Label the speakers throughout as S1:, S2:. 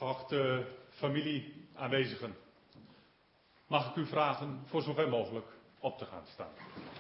S1: Geachte familie aanwezigen, mag ik u vragen voor zover mogelijk op te gaan staan.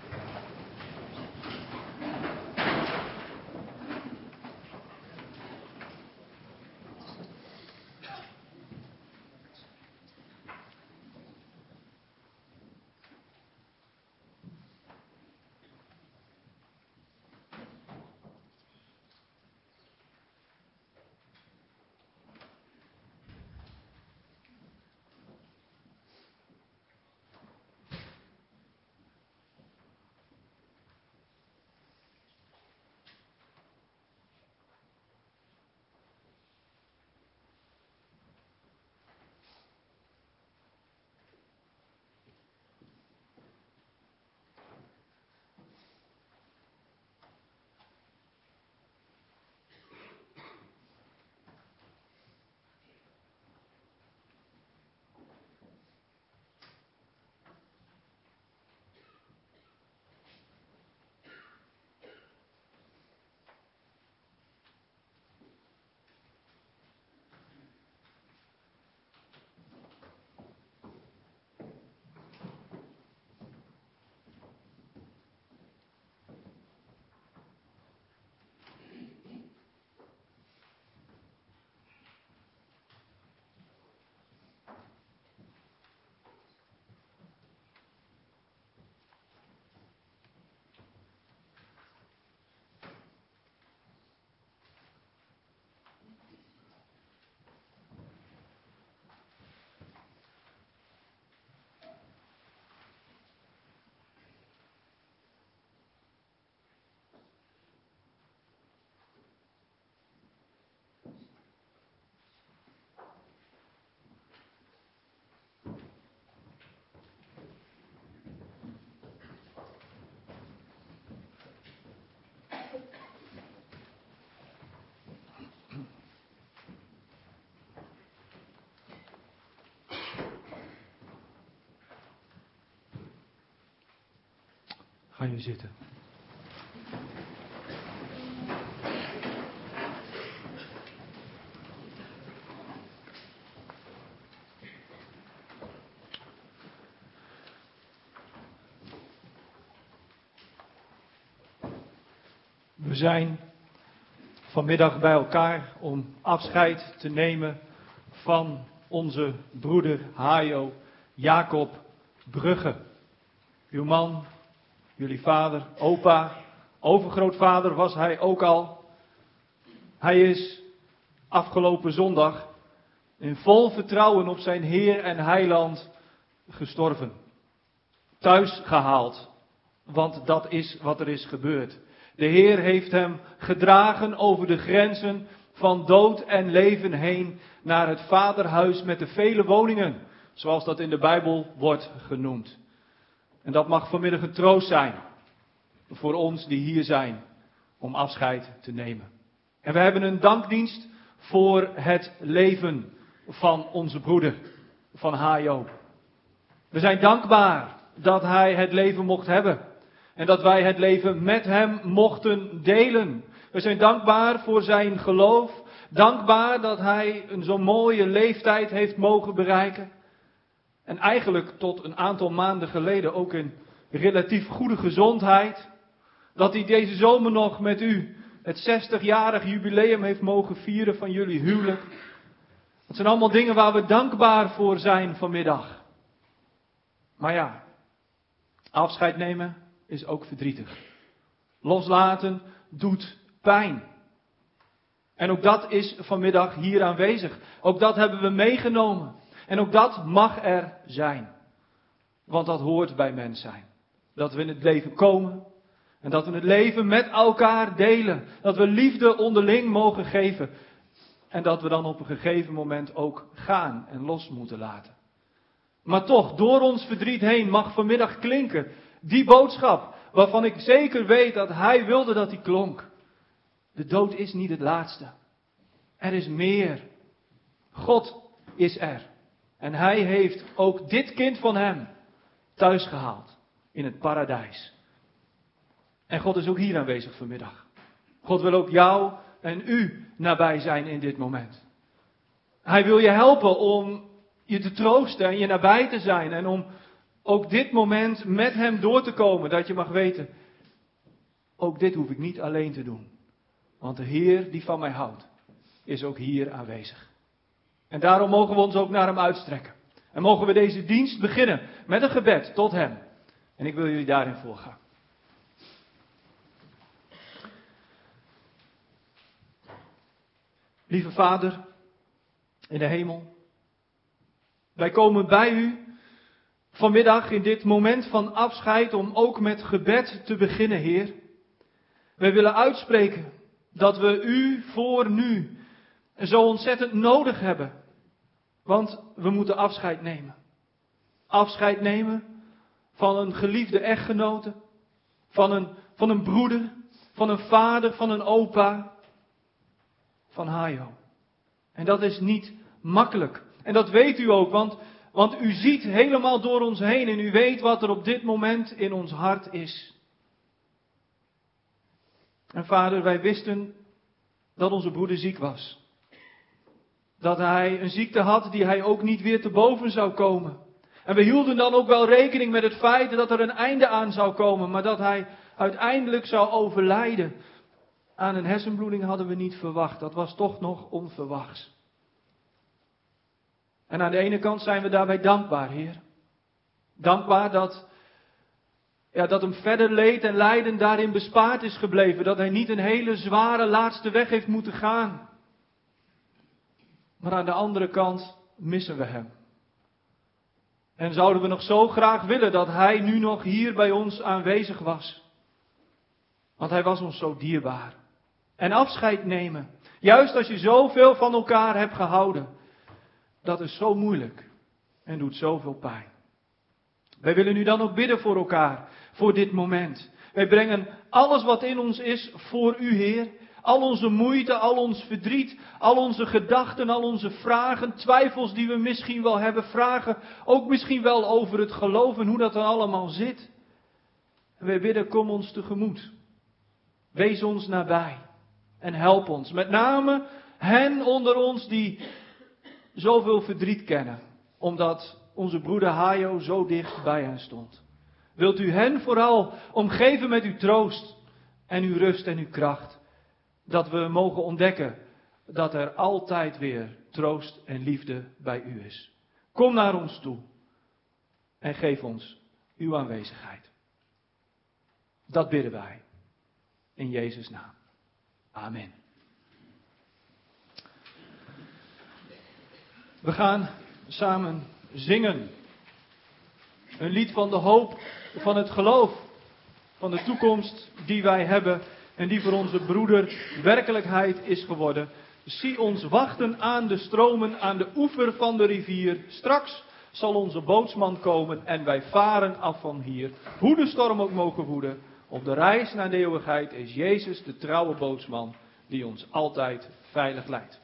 S2: Ga je zitten. We zijn vanmiddag bij elkaar om afscheid te nemen van onze broeder Hajo Jacob Brugge. Uw man, jullie vader, opa, overgrootvader was hij ook al. Hij is afgelopen zondag in vol vertrouwen op zijn Heer en Heiland gestorven. Thuis gehaald, want dat is wat er is gebeurd. De Heer heeft hem gedragen over de grenzen van dood en leven heen naar het vaderhuis met de vele woningen, zoals dat in de Bijbel wordt genoemd. En dat mag vanmiddag een troost zijn voor ons die hier zijn om afscheid te nemen. En we hebben een dankdienst voor het leven van onze broeder, van Hajo. We zijn dankbaar dat hij het leven mocht hebben en dat wij het leven met hem mochten delen. We zijn dankbaar voor zijn geloof, dankbaar dat hij een zo'n mooie leeftijd heeft mogen bereiken. En eigenlijk tot een aantal maanden geleden ook in relatief goede gezondheid. Dat hij deze zomer nog met u het 60-jarig jubileum heeft mogen vieren van jullie huwelijk. Dat zijn allemaal dingen waar we dankbaar voor zijn vanmiddag. Maar ja, afscheid nemen is ook verdrietig. Loslaten doet pijn. En ook dat is vanmiddag hier aanwezig. Ook dat hebben we meegenomen. En ook dat mag er zijn. Want dat hoort bij mens zijn. Dat we in het leven komen. En dat we het leven met elkaar delen. Dat we liefde onderling mogen geven. En dat we dan op een gegeven moment ook gaan en los moeten laten. Maar toch, door ons verdriet heen mag vanmiddag klinken die boodschap. Waarvan ik zeker weet dat hij wilde dat die klonk. De dood is niet het laatste. Er is meer. God is er. En hij heeft ook dit kind van hem thuis gehaald in het paradijs. En God is ook hier aanwezig vanmiddag. God wil ook jou en u nabij zijn in dit moment. Hij wil je helpen om je te troosten en je nabij te zijn. En om ook dit moment met hem door te komen. Dat je mag weten, ook dit hoef ik niet alleen te doen. Want de Heer die van mij houdt, is ook hier aanwezig. En daarom mogen we ons ook naar hem uitstrekken. En mogen we deze dienst beginnen met een gebed tot hem. En ik wil jullie daarin voorgaan. Lieve Vader in de hemel, wij komen bij u vanmiddag in dit moment van afscheid om ook met gebed te beginnen, Heer. Wij willen uitspreken dat we u voor nu zo ontzettend nodig hebben. Want we moeten afscheid nemen. Afscheid nemen van een geliefde echtgenote, van een broeder, van een vader, van een opa, van Hajo. En dat is niet makkelijk. En dat weet u ook, want u ziet helemaal door ons heen en u weet wat er op dit moment in ons hart is. En Vader, wij wisten dat onze broeder ziek was. Dat hij een ziekte had die hij ook niet weer te boven zou komen. En we hielden dan ook wel rekening met het feit dat er een einde aan zou komen, maar dat hij uiteindelijk zou overlijden. Aan een hersenbloeding hadden we niet verwacht. Dat was toch nog onverwachts. En aan de ene kant zijn we daarbij dankbaar, Heer. Dankbaar dat hem verder leed en lijden daarin bespaard is gebleven. Dat hij niet een hele zware laatste weg heeft moeten gaan. Maar aan de andere kant missen we hem. En zouden we nog zo graag willen dat hij nu nog hier bij ons aanwezig was. Want hij was ons zo dierbaar. En afscheid nemen, juist als je zoveel van elkaar hebt gehouden, dat is zo moeilijk en doet zoveel pijn. Wij willen nu dan ook bidden voor elkaar, voor dit moment. Wij brengen alles wat in ons is voor u, Heer. Al onze moeite, al ons verdriet, al onze gedachten, al onze vragen, twijfels die we misschien wel hebben, vragen ook misschien wel over het geloof en hoe dat dan allemaal zit. En wij bidden, kom ons tegemoet. Wees ons nabij en help ons. Met name hen onder ons die zoveel verdriet kennen, omdat onze broeder Hajo zo dicht bij hen stond. Wilt u hen vooral omgeven met uw troost en uw rust en uw kracht. Dat we mogen ontdekken dat er altijd weer troost en liefde bij u is. Kom naar ons toe en geef ons uw aanwezigheid. Dat bidden wij. In Jezus' naam. Amen. We gaan samen zingen. Een lied van de hoop, van het geloof, van de toekomst die wij hebben en die voor onze broeder werkelijkheid is geworden. Zie ons wachten aan de stromen, aan de oever van de rivier. Straks zal onze bootsman komen en wij varen af van hier. Hoe de storm ook mogen woeden, op de reis naar de eeuwigheid is Jezus de trouwe bootsman die ons altijd veilig leidt.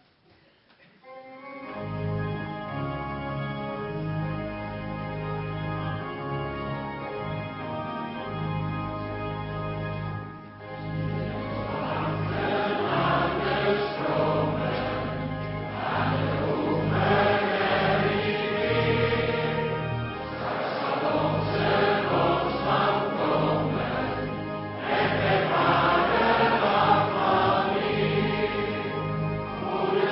S3: Hoe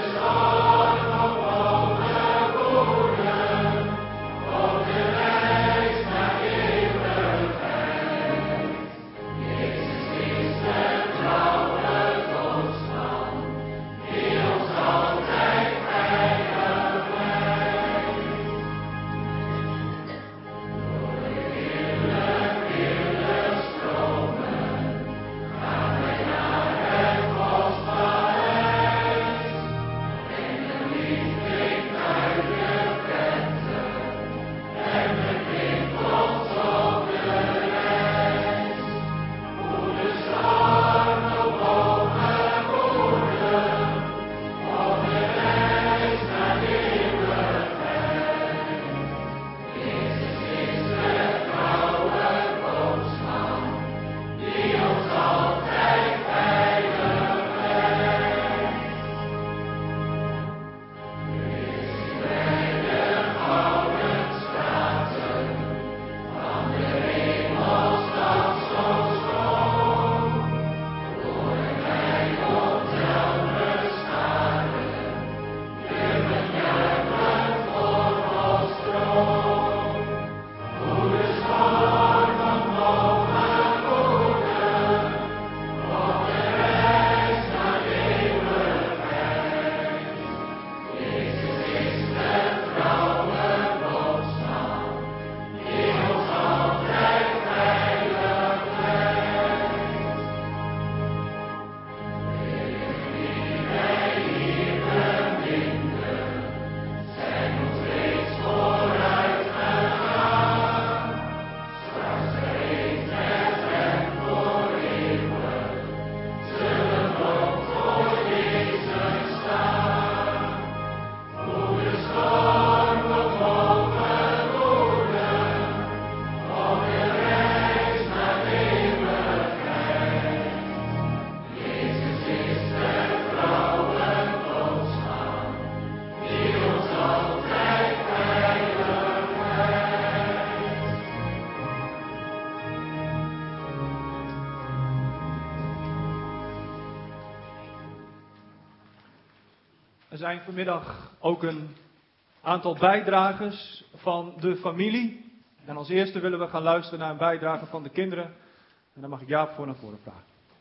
S2: Er zijn vanmiddag ook een aantal bijdragers van de familie. En als eerste willen we gaan luisteren naar een bijdrage van de kinderen. En dan mag ik Jaap voor naar voren vragen.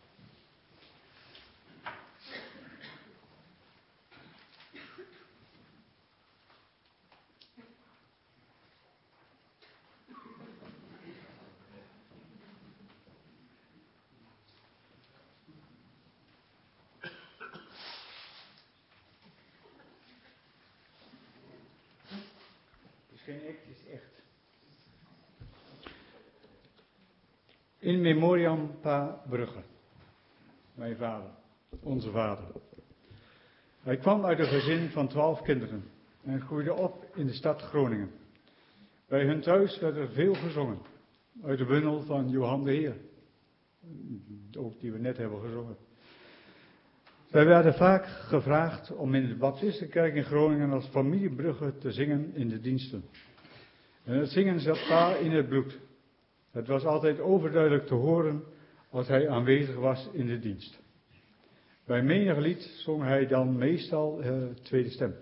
S3: Geen act, het is echt. In memoriam Pa Brugge, mijn vader, onze vader. Hij kwam uit een gezin van 12 kinderen en groeide op in de stad Groningen. Bij hun thuis werd er veel gezongen, uit de bundel van Johan de Heer, ook die we net hebben gezongen. Wij werden vaak gevraagd om in de Baptistenkerk in Groningen als familie Brugge te zingen in de diensten. En het zingen zat Pa in het bloed. Het was altijd overduidelijk te horen als hij aanwezig was in de dienst. Bij menig lied zong hij dan meestal tweede stem.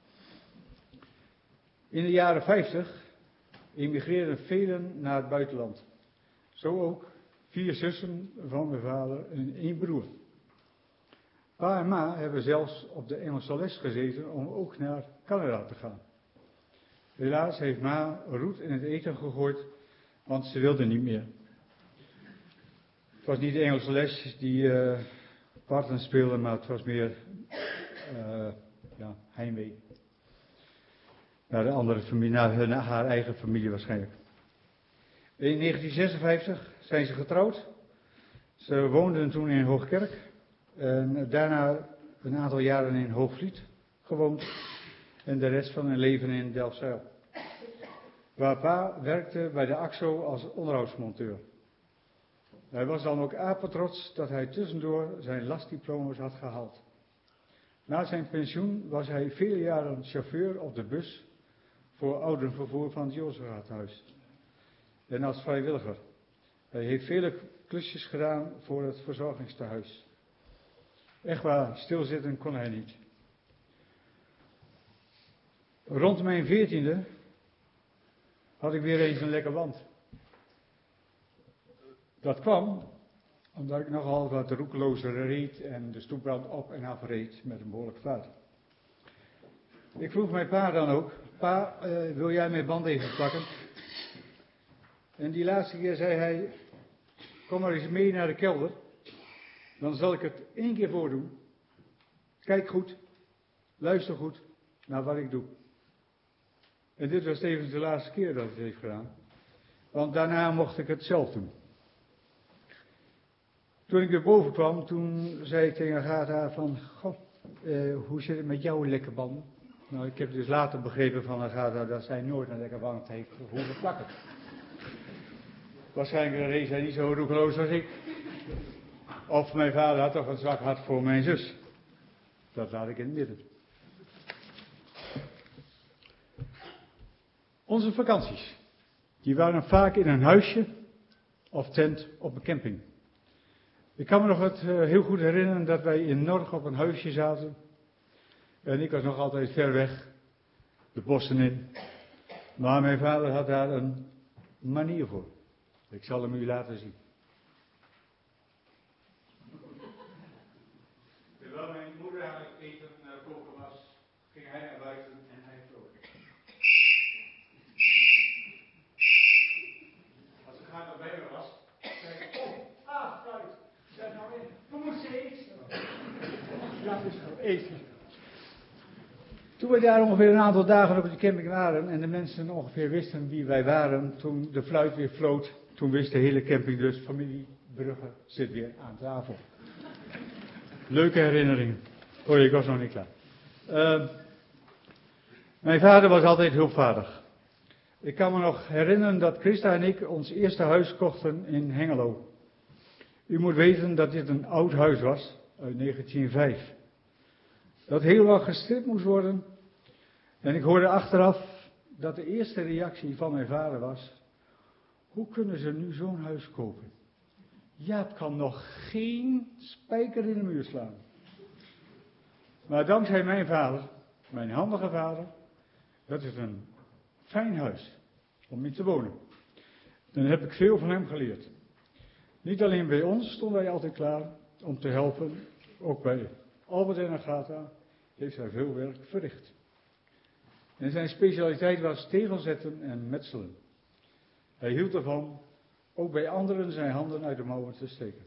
S3: In de jaren 50 emigreerden velen naar het buitenland. Zo ook 4 zussen van mijn vader en 1 broer. Pa en ma hebben zelfs op de Engelse les gezeten om ook naar Canada te gaan. Helaas heeft ma roet in het eten gegooid, want ze wilde niet meer. Het was niet de Engelse les die parten speelde, maar het was meer heimwee. Naar de andere familie, naar haar eigen familie waarschijnlijk. In 1956 zijn ze getrouwd. Ze woonden toen in Hoogkerk. En daarna een aantal jaren in Hoogvliet gewoond. En de rest van hun leven in Delfzijl. Waar pa werkte bij de AXO als onderhoudsmonteur. Hij was dan ook apetrots dat hij tussendoor zijn lastdiploma's had gehaald. Na zijn pensioen was hij vele jaren chauffeur op de bus voor ouderenvervoer van het Jozefraathuis. En als vrijwilliger. Hij heeft vele klusjes gedaan voor het verzorgingstehuis. Echt waar, stilzitten kon hij niet. Rond mijn 14e had ik weer eens een lekker band. Dat kwam omdat ik nogal wat roekelozer reed en de stoepbrand op en af reed met een behoorlijk vaart. Ik vroeg mijn pa dan ook, pa, wil jij mijn band even pakken? En die laatste keer zei hij, kom maar eens mee naar de kelder, dan zal ik het 1 keer voordoen. Kijk goed, luister goed naar wat ik doe. En dit was tevens de laatste keer dat ik het heeft gedaan. Want daarna mocht ik het zelf doen. Toen ik weer boven kwam, toen zei ik tegen Agatha van, goh, hoe zit het met jouw lekke banden? Nou, ik heb dus later begrepen van Agatha dat zij nooit een lekker band heeft hoeven plakken. Waarschijnlijk reed zij niet zo roekeloos als ik. Of mijn vader had toch een zwak hart voor mijn zus. Dat laat ik in het midden. Onze vakanties, die waren vaak in een huisje of tent op een camping. Ik kan me nog het heel goed herinneren dat wij in Norg op een huisje zaten. En ik was nog altijd ver weg, de bossen in. Maar mijn vader had daar een manier voor. Ik zal hem u laten zien. Terwijl mijn moeder aan het eten koken was, ging hij naar buiten en hij vloog. Als de gaar nog bij me was, zei ik, fruit, zet nou in, we moesten eten. Ja, dus gewoon eten. Toen we daar ongeveer een aantal dagen op de camping waren en de mensen ongeveer wisten wie wij waren, toen de fluit weer floot, toen wist de hele camping dus, familie Brugge zit weer aan tafel. Leuke herinneringen. Oh, ik was nog niet klaar. Mijn vader was altijd hulpvaardig. Ik kan me nog herinneren dat Christa en ik ons eerste huis kochten in Hengelo. U moet weten dat dit een oud huis was, uit 1905. Dat heel wat gestript moest worden. En ik hoorde achteraf dat de eerste reactie van mijn vader was, hoe kunnen ze nu zo'n huis kopen? Jaap kan nog geen spijker in de muur slaan. Maar dankzij mijn vader, mijn handige vader, dat is een fijn huis om in te wonen. Dan heb ik veel van hem geleerd. Niet alleen bij ons stond hij altijd klaar om te helpen, ook bij Albert en Agatha heeft hij veel werk verricht. En zijn specialiteit was tegelzetten en metselen. Hij hield ervan ook bij anderen zijn handen uit de mouwen te steken.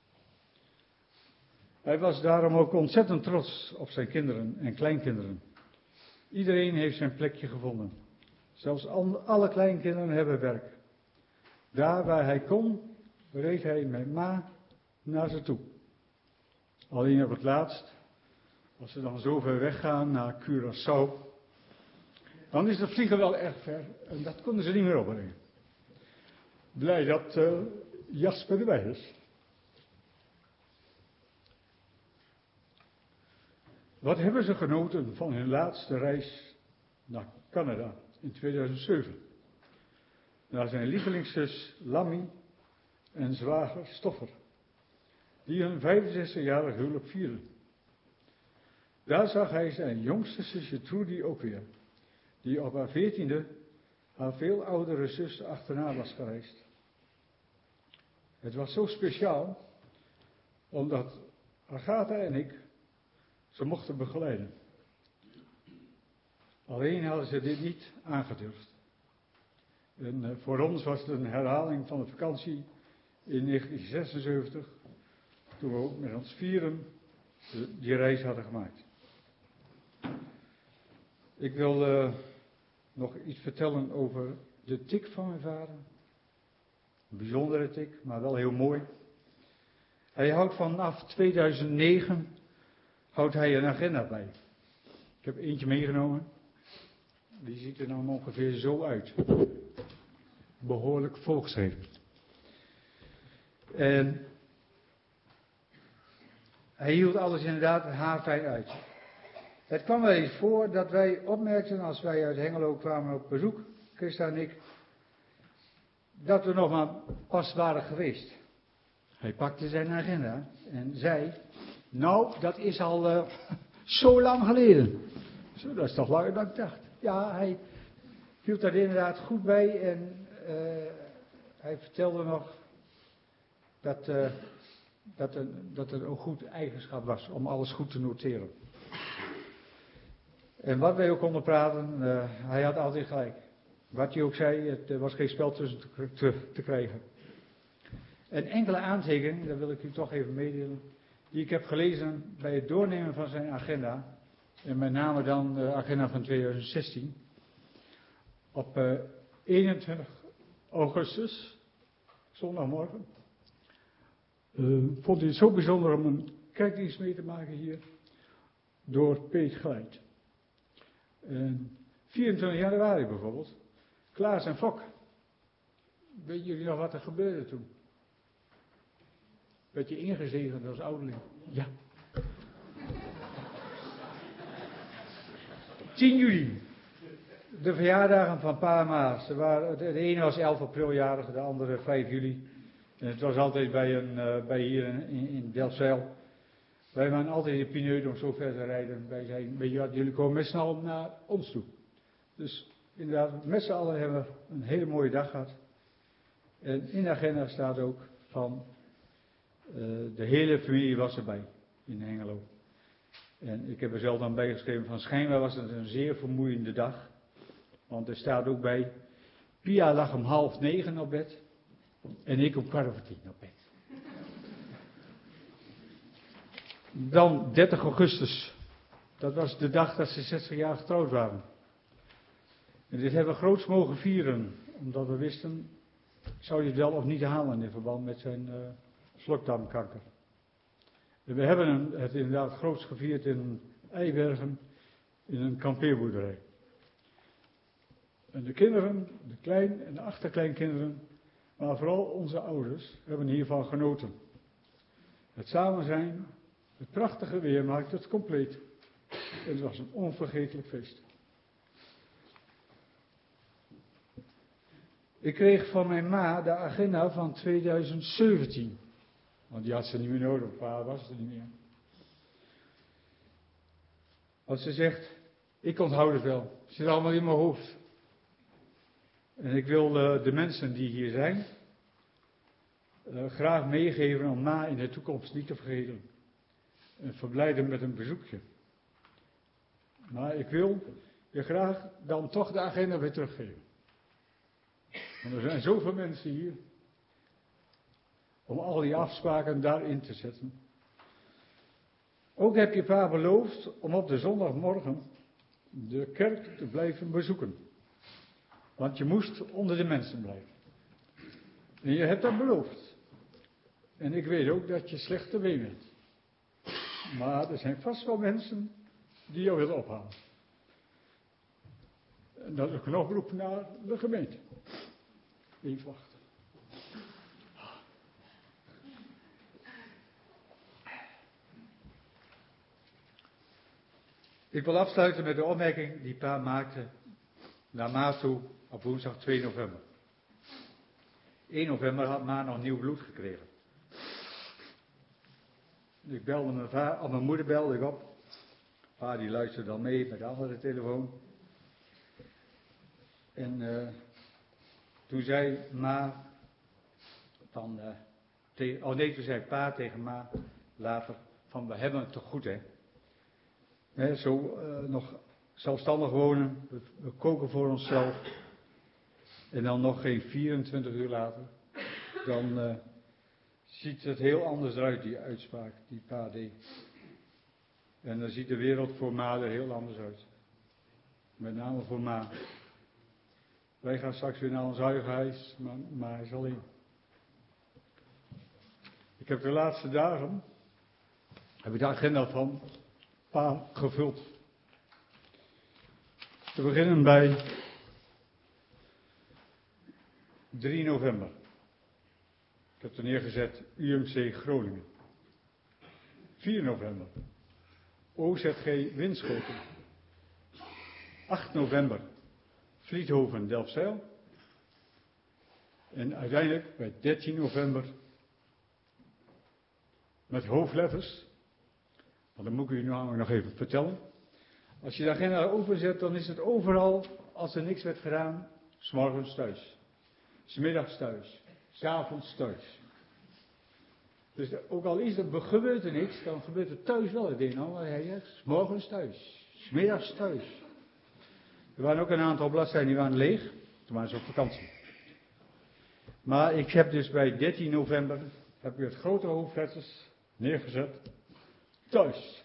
S3: Hij was daarom ook ontzettend trots op zijn kinderen en kleinkinderen. Iedereen heeft zijn plekje gevonden. Zelfs alle kleinkinderen hebben werk. Daar waar hij kon, reed hij met ma naar ze toe. Alleen op het laatst, als ze dan zo ver weggaan naar Curaçao, dan is het vliegen wel erg ver en dat konden ze niet meer opbrengen. Blij dat Jasper erbij is. Wat hebben ze genoten van hun laatste reis naar Canada in 2007? Naar zijn lievelingszus Lammy en zwager Stoffer, die hun 65-jarig huwelijk vierden. Daar zag hij zijn jongste zusje Trudy ook weer, die op haar 14e haar veel oudere zus achterna was gereisd. Het was zo speciaal, omdat Agatha en ik ze mochten begeleiden. Alleen hadden ze dit niet aangedurfd. En voor ons was het een herhaling van de vakantie in 1976, toen we ook met ons vieren die reis hadden gemaakt. Ik wil nog iets vertellen over de tik van mijn vader. Een bijzondere tik, maar wel heel mooi. Hij houdt vanaf 2009 houdt hij een agenda bij. Ik heb eentje meegenomen. Die ziet er dan ongeveer zo uit. Behoorlijk volgeschreven. En hij hield alles inderdaad haarfijn uit. Het kwam wel eens voor dat wij opmerkten als wij uit Hengelo kwamen op bezoek, Christa en ik, dat we nog maar pas waren geweest. Hij pakte zijn agenda en zei, nou, dat is al zo lang geleden. Zo, dat is toch langer dan ik dacht. Ja, hij hield daar inderdaad goed bij en hij vertelde nog dat het een goed eigenschap was om alles goed te noteren. En wat wij ook konden praten, hij had altijd gelijk. Wat hij ook zei, er was geen spel tussen te krijgen. En enkele aantekeningen, dat wil ik u toch even meedelen, die ik heb gelezen bij het doornemen van zijn agenda. En met name dan de agenda van 2016. Op 21 augustus, zondagmorgen, vond hij het zo bijzonder om een kerkdienst mee te maken hier door Peet Glijdt. 24 januari bijvoorbeeld, Klaas en Fok. Weet jullie nog wat er gebeurde toen? Werd je ingezegend als ouderling? Ja. 10 juli. De verjaardagen van pa en ma. De ene was 11 april jarig, de andere 5 juli. En het was altijd bij hier in Delfzijl. Wij waren altijd in de Pineut om zo ver te rijden. Wij zeiden, weet je wat, jullie komen met z'n allen naar ons toe. Dus inderdaad, met z'n allen hebben we een hele mooie dag gehad. En in de agenda staat ook van, de hele familie was erbij in Hengelo. En ik heb er zelf dan bij geschreven van, schijnbaar was het een zeer vermoeiende dag. Want er staat ook bij, Pia lag om 8:30 op bed. En ik om 9:15 op bed. Dan 30 augustus. Dat was de dag dat ze 60 jaar getrouwd waren. En dit hebben we groots mogen vieren. Omdat we wisten, zou je het wel of niet halen in verband met zijn slokdarmkanker. En we hebben het inderdaad groots gevierd in Eibergen. In een kampeerboerderij. En de kinderen, de klein- en de achterkleinkinderen, maar vooral onze ouders, hebben hiervan genoten. Het samen zijn, het prachtige weer maakte het compleet. En het was een onvergetelijk feest. Ik kreeg van mijn ma de agenda van 2017. Want die had ze niet meer nodig, pa was er niet meer. Als ze zegt, ik onthoud het wel. Het zit allemaal in mijn hoofd. En ik wil de mensen die hier zijn graag meegeven om na in de toekomst niet te vergeten. En verblijden met een bezoekje. Maar ik wil je graag dan toch de agenda weer teruggeven. Want er zijn zoveel mensen hier. Om al die afspraken daarin te zetten. Ook heb je pa beloofd om op de zondagmorgen de kerk te blijven bezoeken. Want je moest onder de mensen blijven. En je hebt dat beloofd. En ik weet ook dat je slecht te been bent. Maar er zijn vast wel mensen die jou willen ophalen. En dat is een oproep naar de gemeente. Even wachten. Ik wil afsluiten met de opmerking die pa maakte naar ma toe op woensdag 2 november. 1 november had ma nog nieuw bloed gekregen. Ik belde mijn moeder belde ik op. Pa die luisterde dan mee met de andere telefoon. En toen zei ma van, toen zei pa tegen ma later van we hebben het toch goed hè. Zo nog zelfstandig wonen, we koken voor onszelf. En dan nog geen 24 uur later, dan ziet het heel anders uit, die uitspraak die pa deed. En dan ziet de wereld voor ma er heel anders uit. Met name voor ma. Wij gaan straks weer naar ons eigen huis, maar ma is alleen. Ik heb de laatste dagen, de agenda van pa gevuld. We beginnen bij 3 november. Ik heb er neergezet UMC Groningen. 4 november. OZG Winschoten. 8 november. Vliethoven Delfzijl. En uiteindelijk bij 13 november. Met hoofdletters. Want dan moet ik u namelijk nog even vertellen. Als je de agenda openzet, dan is het overal, als er niks werd gedaan, 's morgens thuis. 's middags thuis. 's avonds thuis. Dus ook al gebeurt er niks, dan gebeurt er thuis wel het een en ander. 's morgens thuis. 's middags thuis. Er waren ook een aantal bladzijden die waren leeg. Toen waren ze op vakantie. Maar ik heb dus bij 13 november, heb ik het grote hoofdletters neergezet. Thuis.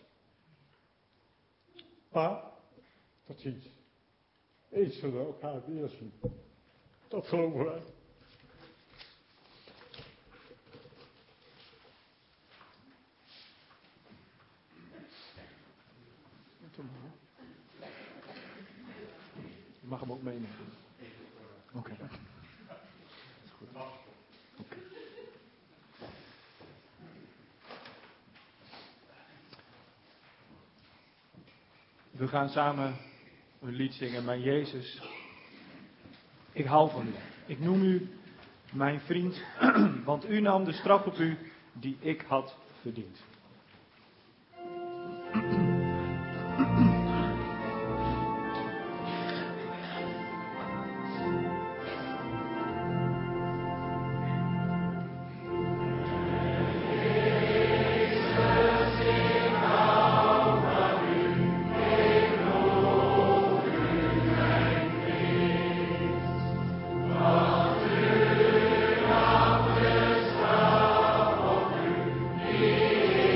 S3: Pa, tot ziens. Eens zullen we elkaar weer zien. Dat geloven wij.
S2: Je mag hem ook meenemen. Oké. Dat is goed. Oké. We gaan samen een lied zingen. Mijn Jezus, ik hou van u. Ik noem u mijn vriend, want u nam de straf op u die ik had verdiend.
S4: Yeah.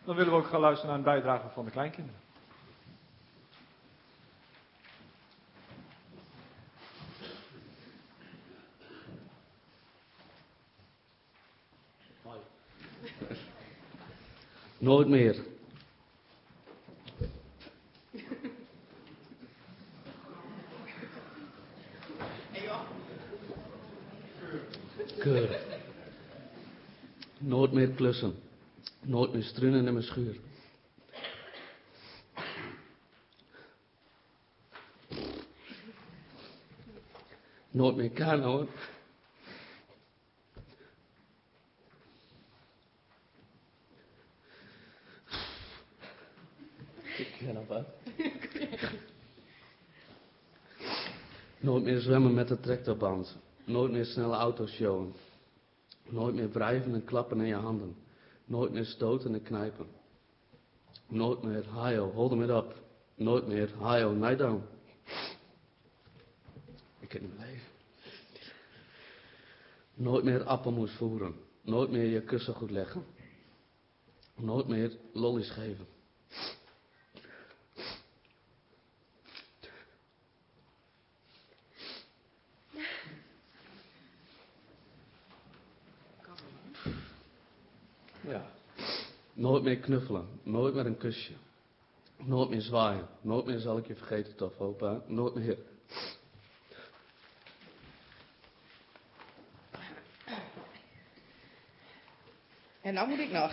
S2: Dan willen we ook gaan luisteren naar een bijdrage van de kleinkinderen.
S4: Nooit meer. Keurig. Nooit meer klussen. Nooit meer struinen in mijn schuur. Nooit meer kanoën. Ik ga nog wat. Nooit meer zwemmen met de tractorband. Nooit meer snelle auto's showen. Nooit meer wrijven en klappen in je handen. Nooit meer stoten en knijpen. Nooit meer hayo, hold hem it up. Nooit meer hayo, night down. Ik kan niet leven. Nooit meer appelmoes voeren. Nooit meer je kussen goed leggen. Nooit meer lollies geven. Ja. Nooit meer knuffelen. Nooit meer een kusje. Nooit meer zwaaien. Nooit meer zal ik je vergeten, tof opa. Nooit meer.
S5: En nou moet ik nog.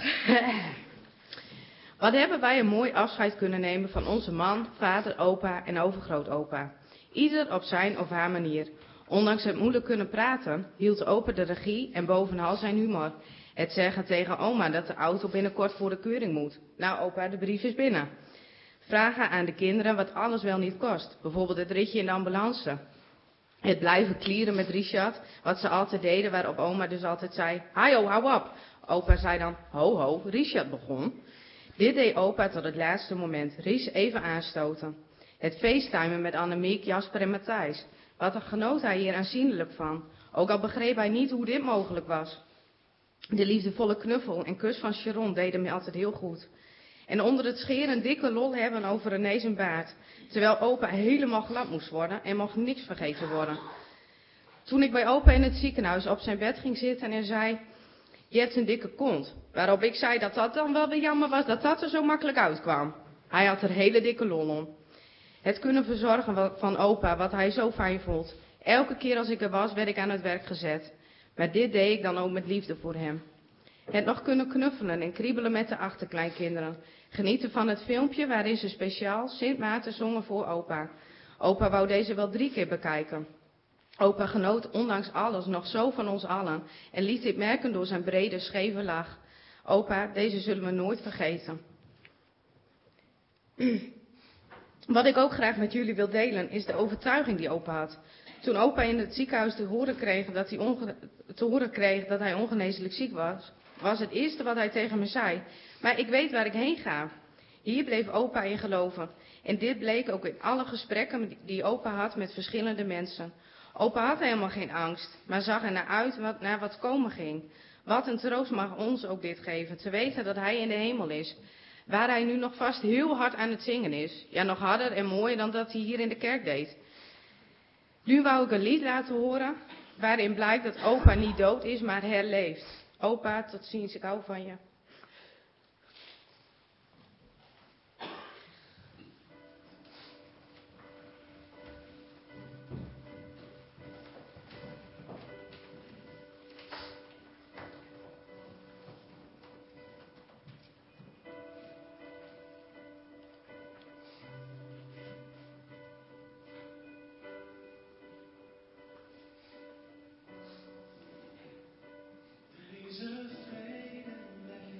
S5: Wat hebben wij een mooi afscheid kunnen nemen van onze man, vader, opa en overgrootopa. Ieder op zijn of haar manier. Ondanks het moeilijk kunnen praten, hield opa de regie en bovenal zijn humor. Het zeggen tegen oma dat de auto binnenkort voor de keuring moet. Nou opa, de brief is binnen. Vragen aan de kinderen wat alles wel niet kost. Bijvoorbeeld het ritje in de ambulance. Het blijven klieren met Richard, wat ze altijd deden, waarop oma dus altijd zei, hajo, hou op. Opa zei dan, ho ho, Richard begon. Dit deed opa tot het laatste moment, Ries even aanstoten. Het facetimen met Annemiek, Jasper en Matthijs. Wat genoot hij hier aanzienlijk van. Ook al begreep hij niet hoe dit mogelijk was. De liefdevolle knuffel en kus van Sharon deden me altijd heel goed. En onder het scheren een dikke lol hebben over René zijn baard. Terwijl opa helemaal glad moest worden en mocht niks vergeten worden. Toen ik bij opa in het ziekenhuis op zijn bed ging zitten en zei, je hebt een dikke kont. Waarop ik zei dat dat dan wel weer jammer was dat dat er zo makkelijk uitkwam. Hij had er hele dikke lol om. Het kunnen verzorgen van opa, wat hij zo fijn vond. Elke keer als ik er was, werd ik aan het werk gezet. Maar dit deed ik dan ook met liefde voor hem. Het nog kunnen knuffelen en kriebelen met de achterkleinkinderen. Genieten van het filmpje waarin ze speciaal Sint Maarten zongen voor opa. Opa wou deze wel 3 keer bekijken. Opa genoot ondanks alles nog zo van ons allen en liet dit merken door zijn brede, scheve lach. Opa, deze zullen we nooit vergeten. Wat ik ook graag met jullie wil delen is de overtuiging die opa had. Toen opa in het ziekenhuis te horen kreeg dat hij ongeneeslijk ziek was, was het eerste wat hij tegen me zei. Maar ik weet waar ik heen ga. Hier bleef opa in geloven. En dit bleek ook in alle gesprekken die opa had met verschillende mensen. Opa had helemaal geen angst, maar zag er naar uit naar wat komen ging. Wat een troost mag ons ook dit geven, te weten dat hij in de hemel is. Waar hij nu nog vast heel hard aan het zingen is. Ja, nog harder en mooier dan dat hij hier in de kerk deed. Nu wou ik een lied laten horen, waarin blijkt dat opa niet dood is, maar herleeft. Opa, tot ziens, ik hou van je.
S6: Deze vrede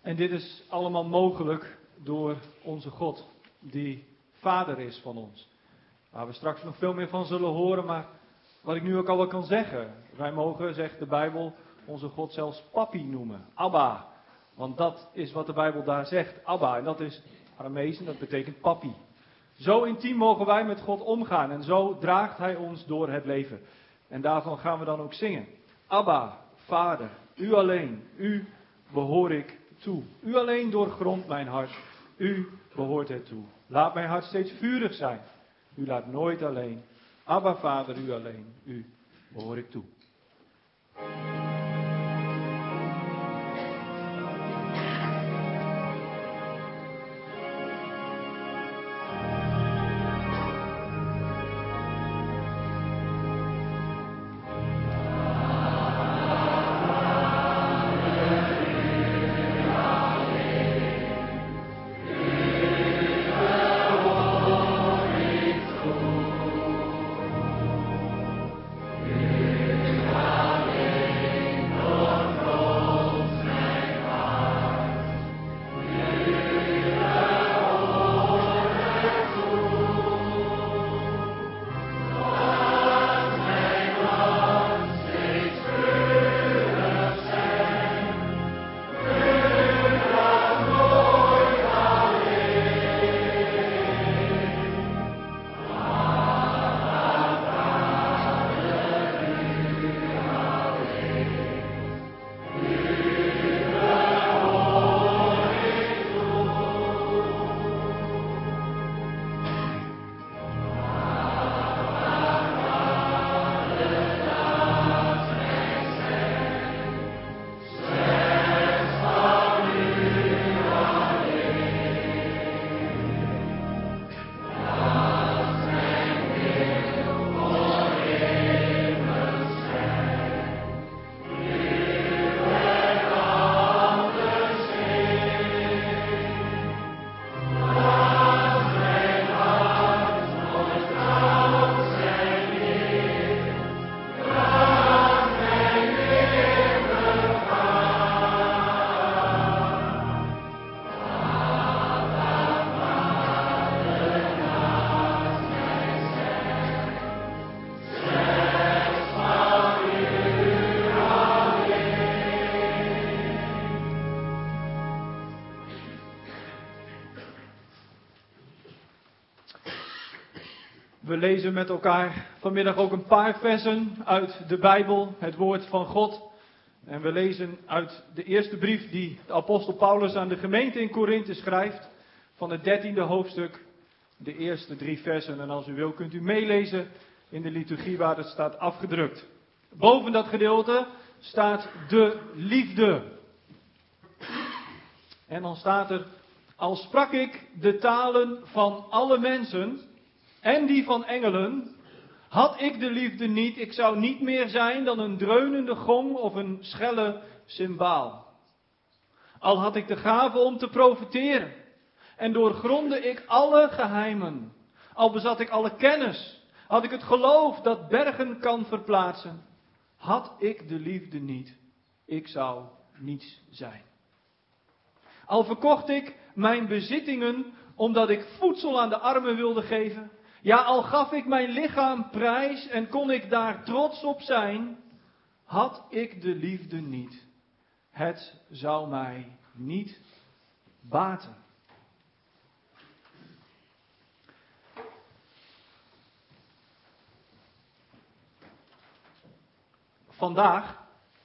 S2: En dit is allemaal mogelijk door onze God, die Vader is van ons. Waar we straks nog veel meer van zullen horen, maar wat ik nu ook al wel kan zeggen. Wij mogen, zegt de Bijbel, onze God zelfs papi noemen. Abba. Want dat is wat de Bijbel daar zegt. Abba. En dat is Aramees en dat betekent papi. Zo intiem mogen wij met God omgaan. En zo draagt Hij ons door het leven. En daarvan gaan we dan ook zingen. Abba, Vader, U alleen, U behoor ik toe. U alleen doorgrondt mijn hart. U behoort het toe. Laat mijn hart steeds vurig zijn. U laat nooit alleen. Abba, Vader, U alleen, U behoor ik toe. We lezen met elkaar vanmiddag ook een paar versen uit de Bijbel, het woord van God. En we lezen uit de eerste brief die de apostel Paulus aan de gemeente in Korinthe schrijft, van het 13e hoofdstuk, de eerste 3 versen. En als u wil kunt u meelezen in de liturgie waar het staat afgedrukt. Boven dat gedeelte staat de liefde. En dan staat er: al sprak ik de talen van alle mensen en die van engelen, had ik de liefde niet, ik zou niet meer zijn dan een dreunende gong of een schelle cymbaal. Al had ik de gave om te profeteren en doorgronde ik alle geheimen, al bezat ik alle kennis, had ik het geloof dat bergen kan verplaatsen, had ik de liefde niet, ik zou niets zijn. Al verkocht ik mijn bezittingen omdat ik voedsel aan de armen wilde geven, ja, al gaf ik mijn lichaam prijs en kon ik daar trots op zijn, had ik de liefde niet, het zou mij niet baten. Vandaag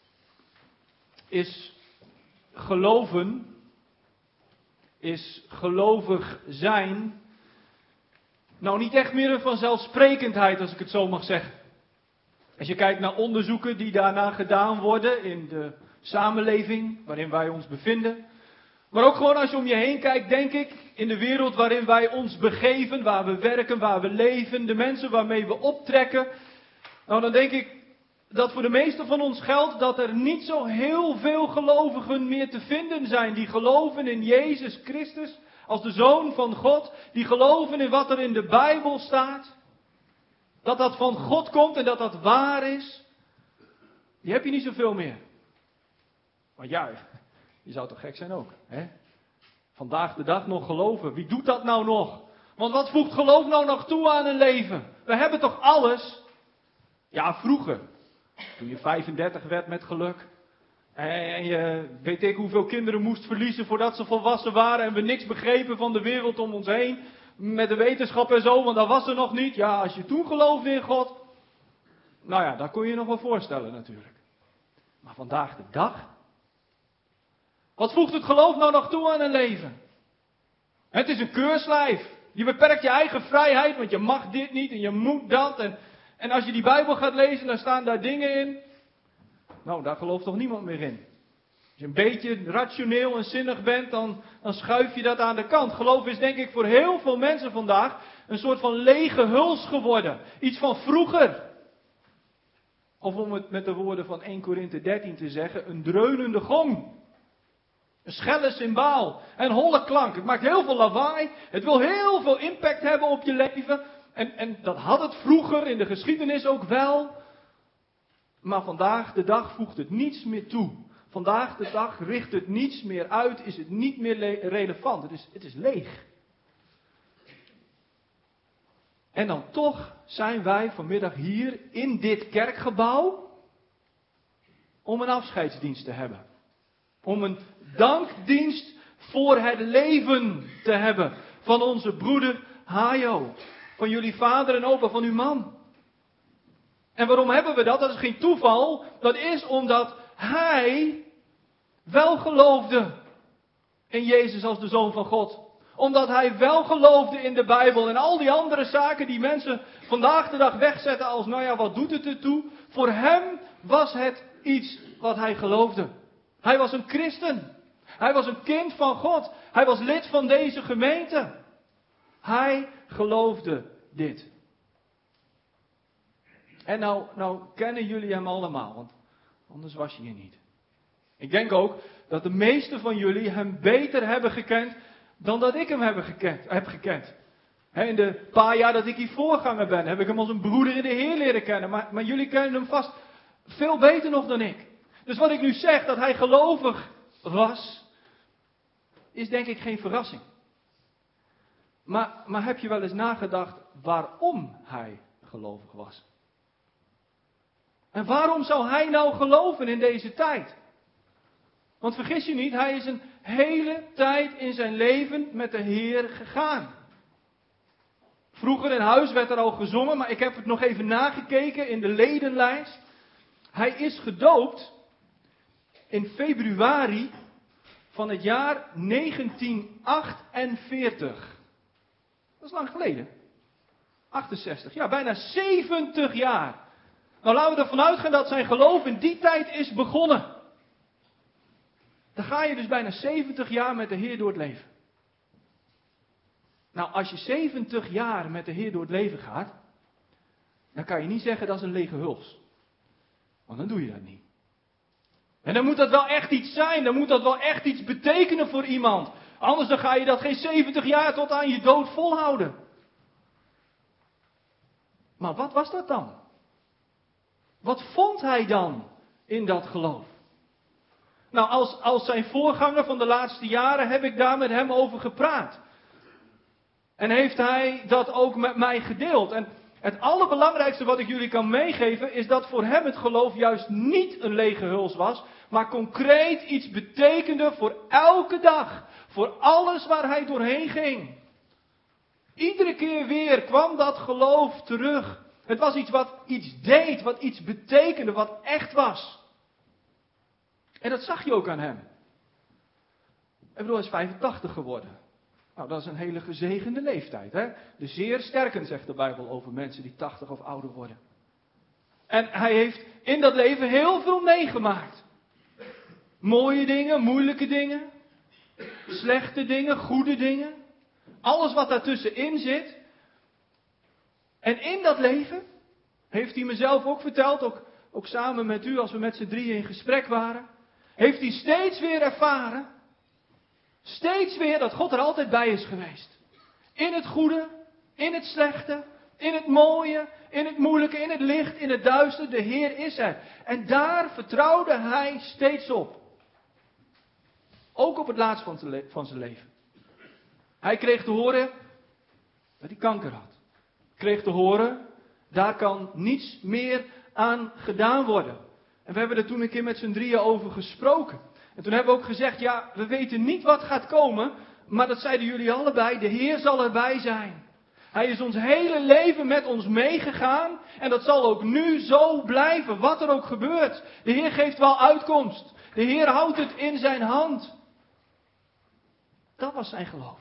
S2: is geloven, is gelovig zijn, nou niet echt meer een vanzelfsprekendheid, als ik het zo mag zeggen. Als je kijkt naar onderzoeken die daarna gedaan worden in de samenleving waarin wij ons bevinden. Maar ook gewoon als je om je heen kijkt, denk ik, in de wereld waarin wij ons begeven, waar we werken, waar we leven, de mensen waarmee we optrekken. Nou, dan denk ik dat voor de meesten van ons geldt dat er niet zo heel veel gelovigen meer te vinden zijn die geloven in Jezus Christus als de Zoon van God, die geloven in wat er in de Bijbel staat, dat dat van God komt en dat dat waar is. Die heb je niet zoveel meer. Want ja, Je zou toch gek zijn ook, hè? Vandaag de dag nog geloven. Wie doet dat nou nog? Want wat voegt geloof nou nog toe aan een leven? We hebben toch alles? Ja, vroeger. Toen je 35 werd met geluk. En je weet ik hoeveel kinderen moest verliezen voordat ze volwassen waren. En we niks begrepen van de wereld om ons heen. Met de wetenschap en zo, want dat was er nog niet. Ja, als je toen geloofde in God. Nou ja, dat kon je nog wel voorstellen natuurlijk. Maar vandaag de dag. Wat voegt het geloof nou nog toe aan een leven? Het is een keurslijf. Je beperkt je eigen vrijheid, want je mag dit niet en je moet dat. En als je die Bijbel gaat lezen, dan staan daar dingen in. Nou, daar gelooft toch niemand meer in. Als je een beetje rationeel en zinnig bent, dan schuif je dat aan de kant. Geloof is denk ik voor heel veel mensen vandaag een soort van lege huls geworden. Iets van vroeger. Of om het met de woorden van 1 Korinthe 13 te zeggen, een dreunende gong. Een schelle cymbaal. En holle klank. Het maakt heel veel lawaai. Het wil heel veel impact hebben op je leven. En dat had het vroeger in de geschiedenis ook wel. Maar vandaag de dag voegt het niets meer toe. Vandaag de dag richt het niets meer uit. Is het niet meer relevant. Het is leeg. En dan toch zijn wij vanmiddag hier in dit kerkgebouw om een afscheidsdienst te hebben. Om een dankdienst voor het leven te hebben van onze broeder Hajo. Van jullie vader en opa, van uw man. En waarom hebben we dat? Dat is geen toeval. Dat is omdat hij wel geloofde in Jezus als de Zoon van God. Omdat hij wel geloofde in de Bijbel en al die andere zaken die mensen vandaag de dag wegzetten als, nou ja, wat doet het ertoe? Voor hem was het iets wat hij geloofde. Hij was een christen. Hij was een kind van God. Hij was lid van deze gemeente. Hij geloofde dit. En nou kennen jullie hem allemaal, want anders was je hier niet. Ik denk ook dat de meesten van jullie hem beter hebben gekend dan dat ik hem heb gekend. In de paar jaar dat ik hier voorganger ben, heb ik hem als een broeder in de Heer leren kennen. Maar jullie kennen hem vast veel beter nog dan ik. Dus wat ik nu zeg, dat hij gelovig was, is denk ik geen verrassing. Maar heb je wel eens nagedacht waarom hij gelovig was? En waarom zou hij nou geloven in deze tijd? Want vergis je niet, hij is een hele tijd in zijn leven met de Heer gegaan. Vroeger in huis werd er al gezongen, maar ik heb het nog even nagekeken in de ledenlijst. Hij is gedoopt in februari van het jaar 1948. Dat is lang geleden. 68, ja, bijna 70 jaar. Nou, laten we ervan uitgaan dat zijn geloof in die tijd is begonnen. Dan ga je dus bijna 70 jaar met de Heer door het leven. Nou, als je 70 jaar met de Heer door het leven gaat, dan kan je niet zeggen dat is een lege huls. Want dan doe je dat niet. En dan moet dat wel echt iets zijn, dan moet dat wel echt iets betekenen voor iemand. Anders dan ga je dat geen 70 jaar tot aan je dood volhouden. Maar wat was dat dan? Wat vond hij dan in dat geloof? Nou, als zijn voorganger van de laatste jaren heb ik daar met hem over gepraat. En heeft hij dat ook met mij gedeeld. En het allerbelangrijkste wat ik jullie kan meegeven is dat voor hem het geloof juist niet een lege huls was, maar concreet iets betekende voor elke dag. Voor alles waar hij doorheen ging. Iedere keer weer kwam dat geloof terug. Het was iets wat iets deed, wat iets betekende, wat echt was. En dat zag je ook aan hem. Ik bedoel, hij is 85 geworden. Nou, dat is een hele gezegende leeftijd, hè? De zeer sterken, zegt de Bijbel over mensen die 80 of ouder worden. En hij heeft in dat leven heel veel meegemaakt. Mooie dingen, moeilijke dingen. Slechte dingen, goede dingen. Alles wat daartussenin zit. En in dat leven, heeft hij mezelf ook verteld, ook samen met u als we met z'n drieën in gesprek waren. Heeft hij steeds weer ervaren. Steeds weer dat God er altijd bij is geweest. In het goede, in het slechte, in het mooie, in het moeilijke, in het licht, in het duister. De Heer is er. En daar vertrouwde hij steeds op. Ook op het laatst van zijn leven. Hij kreeg te horen dat hij kanker had. Kreeg te horen, daar kan niets meer aan gedaan worden. En we hebben er toen een keer met z'n drieën over gesproken. En toen hebben we ook gezegd, ja, we weten niet wat gaat komen, maar dat zeiden jullie allebei, de Heer zal erbij zijn. Hij is ons hele leven met ons meegegaan en dat zal ook nu zo blijven, wat er ook gebeurt. De Heer geeft wel uitkomst. De Heer houdt het in zijn hand. Dat was zijn geloof.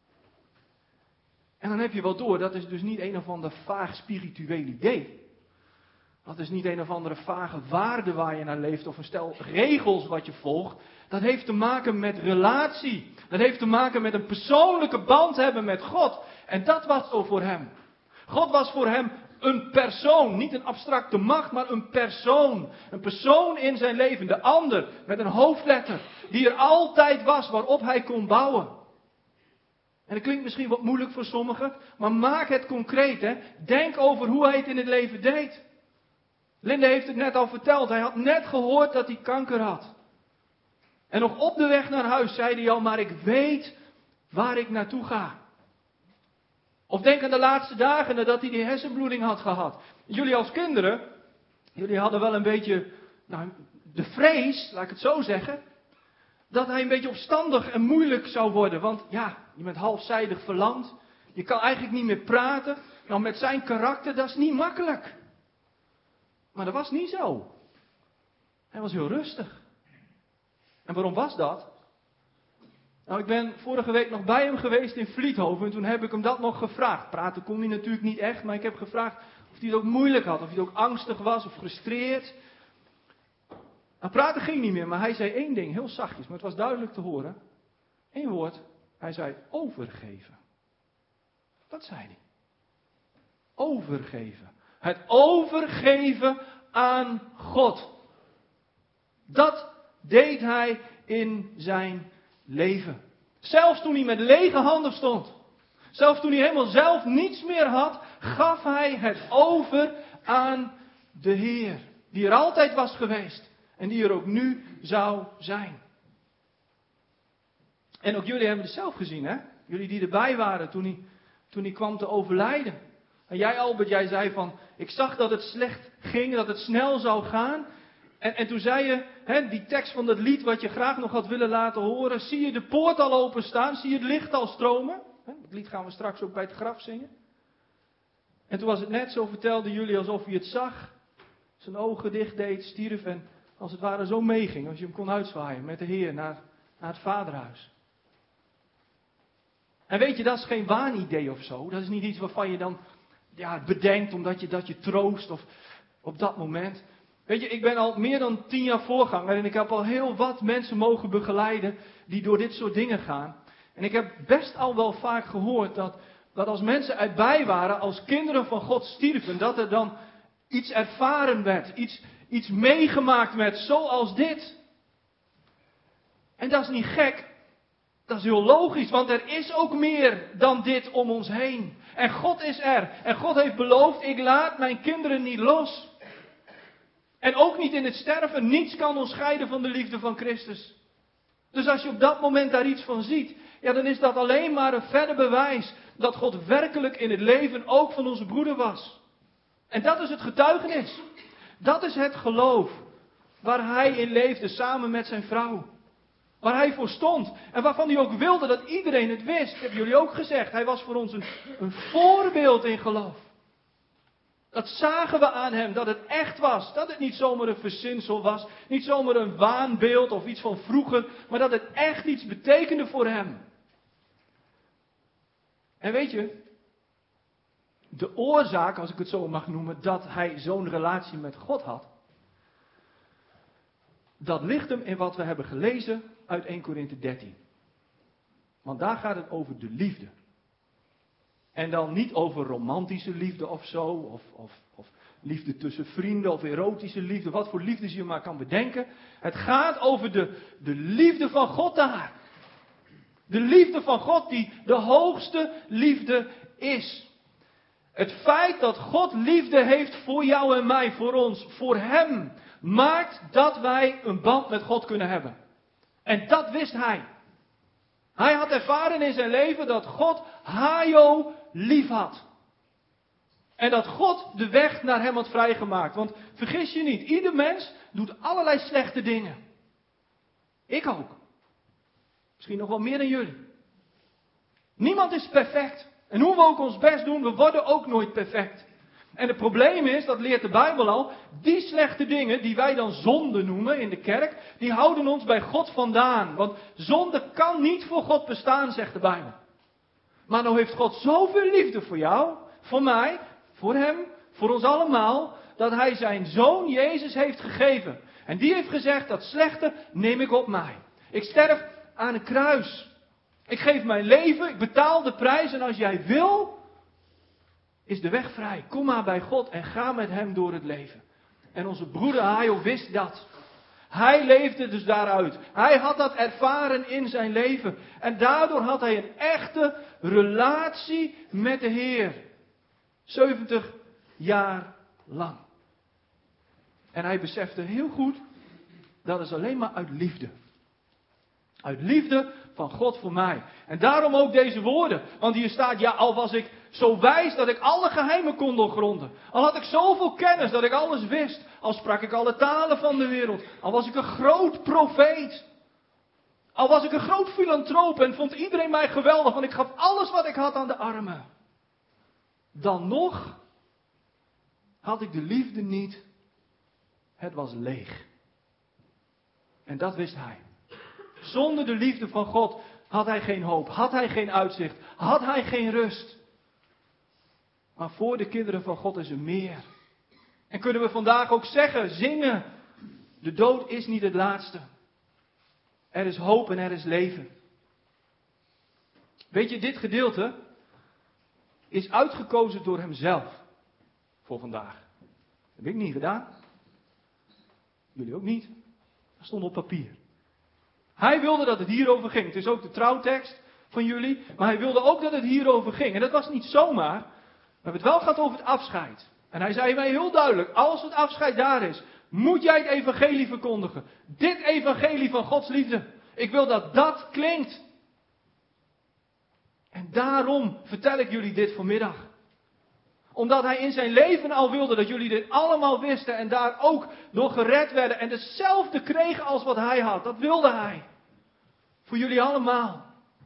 S2: En dan heb je wel door, dat is dus niet een of ander vaag spiritueel idee. Dat is niet een of andere vage waarde waar je naar leeft of een stel regels wat je volgt. Dat heeft te maken met relatie. Dat heeft te maken met een persoonlijke band hebben met God. En dat was zo voor hem. God was voor hem een persoon. Niet een abstracte macht, maar een persoon. Een persoon in zijn leven. De ander met een hoofdletter. Die er altijd was waarop hij kon bouwen. En dat klinkt misschien wat moeilijk voor sommigen. Maar maak het concreet. Hè. Denk over hoe hij het in het leven deed. Linde heeft het net al verteld. Hij had net gehoord dat hij kanker had. En nog op de weg naar huis zei hij al, maar ik weet waar ik naartoe ga. Of denk aan de laatste dagen nadat hij die hersenbloeding had gehad. Jullie als kinderen, jullie hadden wel een beetje de vrees, laat ik het zo zeggen, dat hij een beetje opstandig en moeilijk zou worden. Want ja, je bent halfzijdig verlamd. Je kan eigenlijk niet meer praten. Nou, met zijn karakter, dat is niet makkelijk. Maar dat was niet zo. Hij was heel rustig. En waarom was dat? Nou, ik ben vorige week nog bij hem geweest in Vliethoven en toen heb ik hem dat nog gevraagd. Praten kon hij natuurlijk niet echt, maar ik heb gevraagd of hij het ook moeilijk had, of hij ook angstig was of gefrustreerd. Nou, praten ging niet meer, maar hij zei één ding, heel zachtjes, maar het was duidelijk te horen. Eén woord, hij zei overgeven. Dat zei hij. Overgeven. Het overgeven aan God. Dat deed hij in zijn leven. Zelfs toen hij met lege handen stond. Zelfs toen hij helemaal zelf niets meer had, gaf hij het over aan de Heer. Die er altijd was geweest. En die er ook nu zou zijn. En ook jullie hebben het zelf gezien, hè? Jullie die erbij waren toen hij kwam te overlijden. En jij Albert, jij zei van, ik zag dat het slecht ging, dat het snel zou gaan. En toen zei je, die tekst van dat lied wat je graag nog had willen laten horen. Zie je de poort al openstaan? Zie je het licht al stromen? Dat lied gaan we straks ook bij het graf zingen. En toen was het net zo, vertelden jullie alsof hij het zag. Zijn ogen dicht deed, stierf en als het ware zo meeging. Als je hem kon uitzwaaien met de Heer naar het vaderhuis. En weet je, dat is geen waanidee of zo. Dat is niet iets waarvan je dan bedenkt omdat je dat je troost of op dat moment. Weet je, ik ben al meer dan 10 jaar voorganger en ik heb al heel wat mensen mogen begeleiden die door dit soort dingen gaan. En ik heb best al wel vaak gehoord dat als mensen erbij waren, als kinderen van God stierven, dat er dan iets ervaren werd, iets meegemaakt werd, zoals dit. En dat is niet gek, dat is heel logisch, want er is ook meer dan dit om ons heen. En God is er. En God heeft beloofd, ik laat mijn kinderen niet los. En ook niet in het sterven. Niets kan ons scheiden van de liefde van Christus. Dus als je op dat moment daar iets van ziet, dan is dat alleen maar een verder bewijs dat God werkelijk in het leven ook van onze broeder was. En dat is het getuigenis. Dat is het geloof waar hij in leefde samen met zijn vrouw. Waar hij voor stond. En waarvan hij ook wilde dat iedereen het wist. Dat hebben jullie ook gezegd. Hij was voor ons een voorbeeld in geloof. Dat zagen we aan hem. Dat het echt was. Dat het niet zomaar een verzinsel was. Niet zomaar een waanbeeld of iets van vroeger. Maar dat het echt iets betekende voor hem. En weet je. De oorzaak, als ik het zo mag noemen, dat hij zo'n relatie met God had. Dat ligt hem in wat we hebben gelezen uit 1 Korinthe 13. Want daar gaat het over de liefde. En dan niet over romantische liefde of zo, of liefde tussen vrienden, of erotische liefde, wat voor liefdes je maar kan bedenken. Het gaat over de liefde van God daar. De liefde van God die de hoogste liefde is. Het feit dat God liefde heeft voor jou en mij, voor ons, voor hem, maakt dat wij een band met God kunnen hebben. En dat wist hij. Hij had ervaren in zijn leven dat God Hajo lief had. En dat God de weg naar hem had vrijgemaakt. Want vergis je niet, ieder mens doet allerlei slechte dingen. Ik ook. Misschien nog wel meer dan jullie. Niemand is perfect. En hoe we ook ons best doen, we worden ook nooit perfect. En het probleem is, dat leert de Bijbel al, die slechte dingen die wij dan zonde noemen in de kerk, die houden ons bij God vandaan. Want zonde kan niet voor God bestaan, zegt de Bijbel. Maar nou heeft God zoveel liefde voor jou, voor mij, voor hem, voor ons allemaal, dat hij zijn zoon Jezus heeft gegeven. En die heeft gezegd, dat slechte neem ik op mij. Ik sterf aan een kruis. Ik geef mijn leven, ik betaal de prijs en als jij wil, is de weg vrij. Kom maar bij God en ga met hem door het leven. En onze broeder Hajo wist dat. Hij leefde dus daaruit. Hij had dat ervaren in zijn leven. En daardoor had hij een echte relatie met de Heer. 70 jaar lang. En hij besefte heel goed, dat is alleen maar uit liefde. Uit liefde van God voor mij. En daarom ook deze woorden. Want hier staat, ja, al was ik zo wijs dat ik alle geheimen kon doorgronden. Al had ik zoveel kennis dat ik alles wist. Al sprak ik alle talen van de wereld. Al was ik een groot profeet. Al was ik een groot filantroop en vond iedereen mij geweldig. Want ik gaf alles wat ik had aan de armen. Dan nog had ik de liefde niet. Het was leeg. En dat wist hij. Zonder de liefde van God had hij geen hoop, had hij geen uitzicht, had hij geen rust. Maar voor de kinderen van God is er meer. En kunnen we vandaag ook zeggen, zingen, de dood is niet het laatste. Er is hoop en er is leven. Weet je, dit gedeelte is uitgekozen door hemzelf voor vandaag. Dat heb ik niet gedaan. Jullie ook niet. Dat stond op papier. Hij wilde dat het hierover ging. Het is ook de trouwtekst van jullie. Maar hij wilde ook dat het hierover ging. En dat was niet zomaar. We hebben het wel gehad over het afscheid. En hij zei mij heel duidelijk. Als het afscheid daar is. Moet jij het evangelie verkondigen. Dit evangelie van Gods liefde. Ik wil dat dat klinkt. En daarom vertel ik jullie dit vanmiddag. Omdat hij in zijn leven al wilde dat jullie dit allemaal wisten. En daar ook door gered werden. En hetzelfde kregen als wat hij had. Dat wilde hij. Voor jullie allemaal.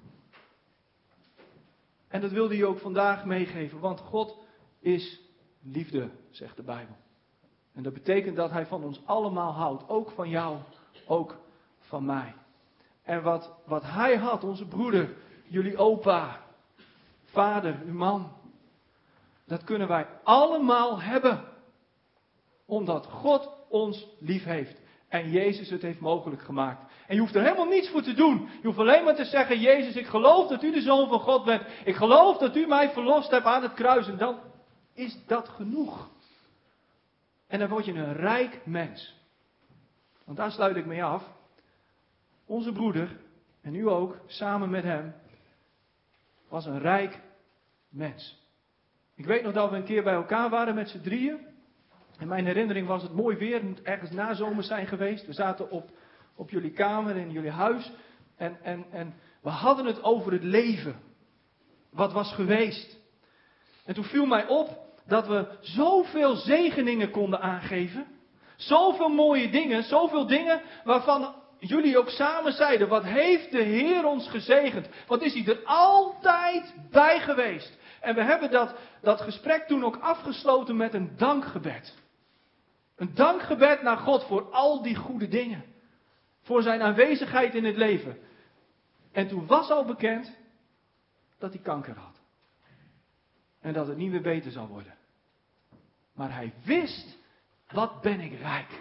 S2: En dat wilde hij ook vandaag meegeven. Want God is liefde, zegt de Bijbel. En dat betekent dat hij van ons allemaal houdt. Ook van jou, ook van mij. En wat hij had, onze broeder, jullie opa, vader, uw man. Dat kunnen wij allemaal hebben. Omdat God ons lief heeft. En Jezus het heeft mogelijk gemaakt. En je hoeft er helemaal niets voor te doen. Je hoeft alleen maar te zeggen, Jezus, ik geloof dat u de Zoon van God bent. Ik geloof dat u mij verlost hebt aan het kruis. En dan is dat genoeg. En dan word je een rijk mens. Want daar sluit ik mee af. Onze broeder, en u ook, samen met hem, was een rijk mens. Ik weet nog dat we een keer bij elkaar waren met z'n drieën. In mijn herinnering was het mooi weer. Het moet ergens na zomer zijn geweest. We zaten op jullie kamer in jullie huis. En we hadden het over het leven. Wat was geweest. En toen viel mij op dat we zoveel zegeningen konden aangeven. Zoveel mooie dingen. Zoveel dingen waarvan jullie ook samen zeiden. Wat heeft de Heer ons gezegend. Wat is hij er altijd bij geweest. En we hebben dat gesprek toen ook afgesloten met een dankgebed. Een dankgebed naar God voor al die goede dingen. Voor zijn aanwezigheid in het leven. En toen was al bekend dat hij kanker had. En dat het niet meer beter zou worden. Maar hij wist, wat ben ik rijk.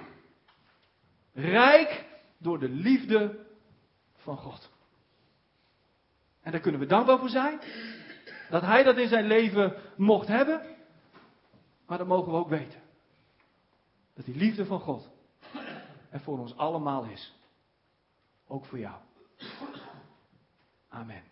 S2: Rijk door de liefde van God. En daar kunnen we dankbaar voor zijn. Dat hij dat in zijn leven mocht hebben. Maar dat mogen we ook weten. Dat die liefde van God er voor ons allemaal is. Ook voor jou. Amen.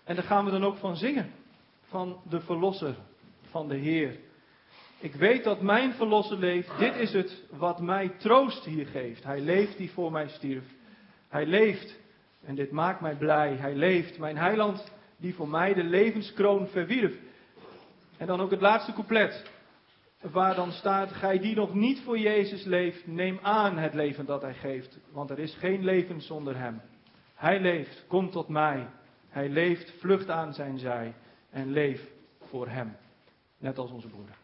S2: En daar gaan we dan ook van zingen. Van de Verlosser, van de Heer. Ik weet dat mijn Verlosser leeft. Dit is het wat mij troost hier geeft. Hij leeft die voor mij stierf. Hij leeft. En dit maakt mij blij. Hij leeft. Mijn heiland die voor mij de levenskroon verwierf. En dan ook het laatste couplet. Waar dan staat, gij die nog niet voor Jezus leeft, neem aan het leven dat hij geeft. Want er is geen leven zonder hem. Hij leeft, kom tot mij. Hij leeft, vlucht aan zijn zij. En leef voor hem. Net als onze broeder.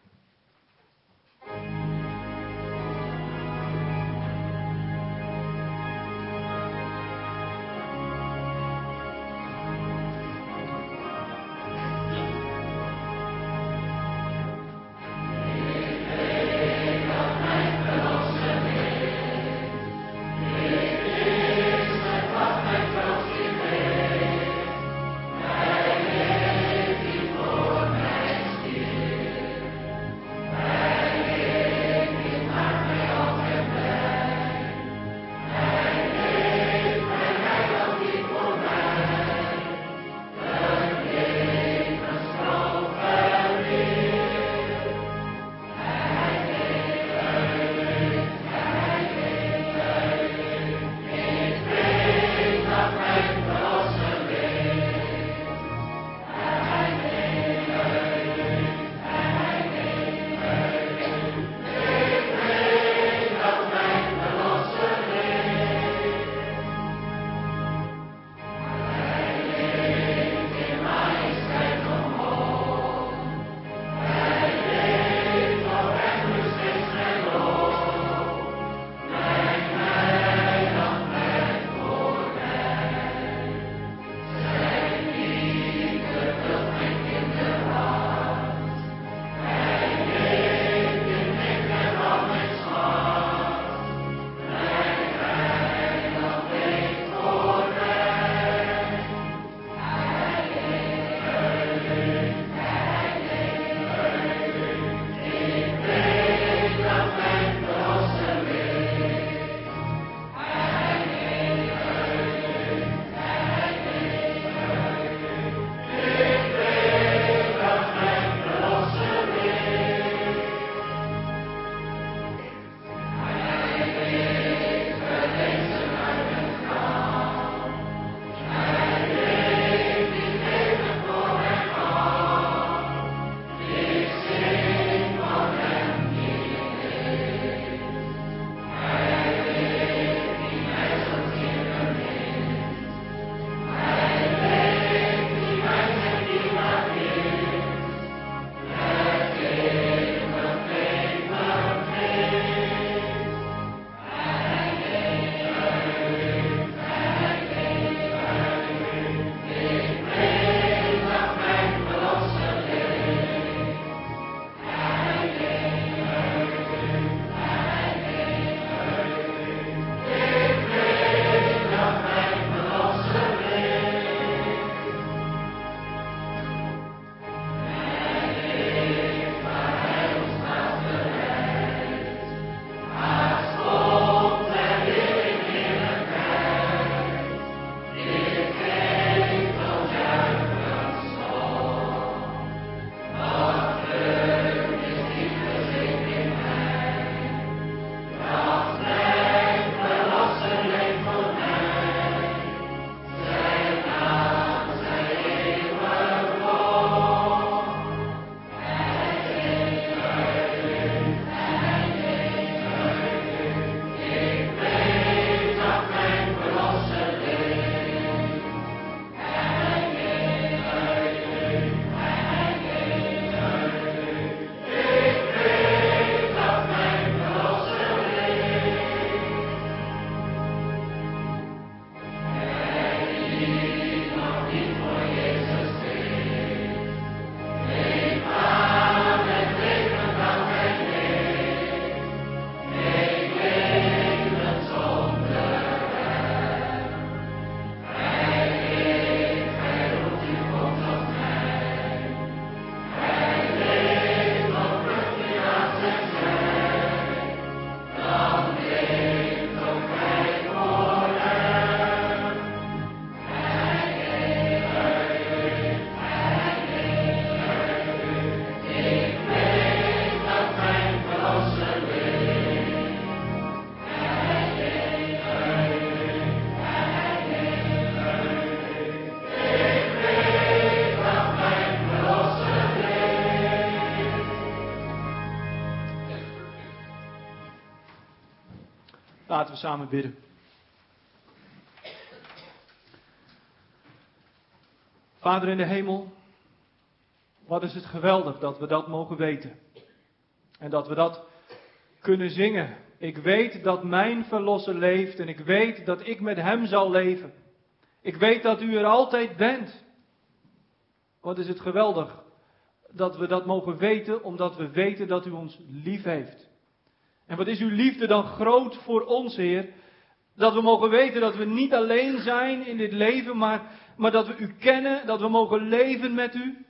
S2: Laten we samen bidden. Vader in de hemel, wat is het geweldig dat we dat mogen weten. En dat we dat kunnen zingen. Ik weet dat mijn verlosser leeft en ik weet dat ik met hem zal leven. Ik weet dat u er altijd bent. Wat is het geweldig dat we dat mogen weten, omdat we weten dat u ons lief heeft. En wat is uw liefde dan groot voor ons, Heer, dat we mogen weten dat we niet alleen zijn in dit leven, maar dat we u kennen, dat we mogen leven met u.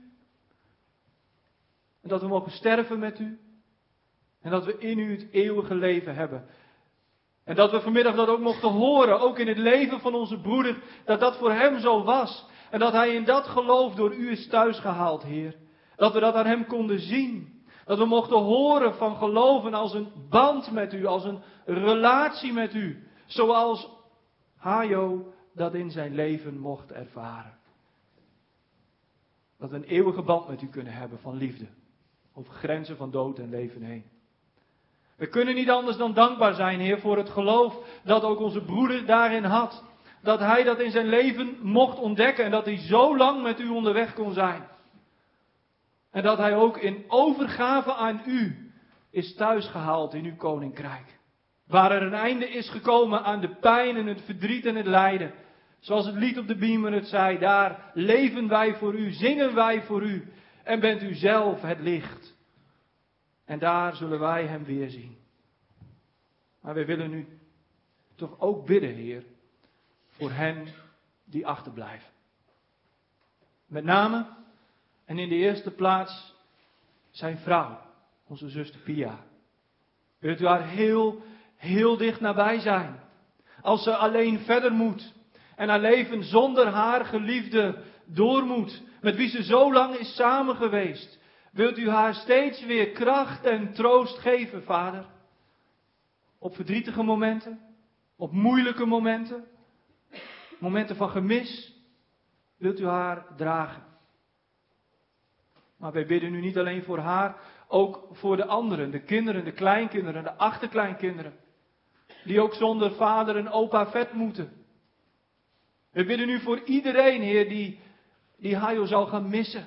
S2: En dat we mogen sterven met u. En dat we in u het eeuwige leven hebben. En dat we vanmiddag dat ook mochten horen, ook in het leven van onze broeder, dat dat voor hem zo was. En dat hij in dat geloof door u is thuisgehaald, Heer. Dat we dat aan hem konden zien. Dat we mochten horen van geloven als een band met u, als een relatie met u. Zoals Hajo dat in zijn leven mocht ervaren. Dat we een eeuwige band met u kunnen hebben van liefde. Over grenzen van dood en leven heen. We kunnen niet anders dan dankbaar zijn, Heer, voor het geloof dat ook onze broeder daarin had. Dat hij dat in zijn leven mocht ontdekken en dat hij zo lang met u onderweg kon zijn. En dat hij ook in overgave aan u is thuisgehaald in uw koninkrijk. Waar er een einde is gekomen aan de pijn en het verdriet en het lijden. Zoals het lied op de Biemer het zei, daar leven wij voor u, zingen wij voor u. En bent u zelf het licht. En daar zullen wij hem weer zien. Maar wij willen nu toch ook bidden, Heer, voor hen die achterblijven. Met name en in de eerste plaats zijn vrouw, onze zuster Pia. Wilt u haar heel dicht nabij zijn. Als ze alleen verder moet en haar leven zonder haar geliefde door moet, met wie ze zo lang is samen geweest. Wilt u haar steeds weer kracht en troost geven, Vader? Op verdrietige momenten, op moeilijke momenten, momenten van gemis, wilt u haar dragen. Maar wij bidden nu niet alleen voor haar, ook voor de anderen, de kinderen, de kleinkinderen, de achterkleinkinderen. Die ook zonder vader en opa vet moeten. We bidden nu voor iedereen, Heer, die Hajo zal gaan missen.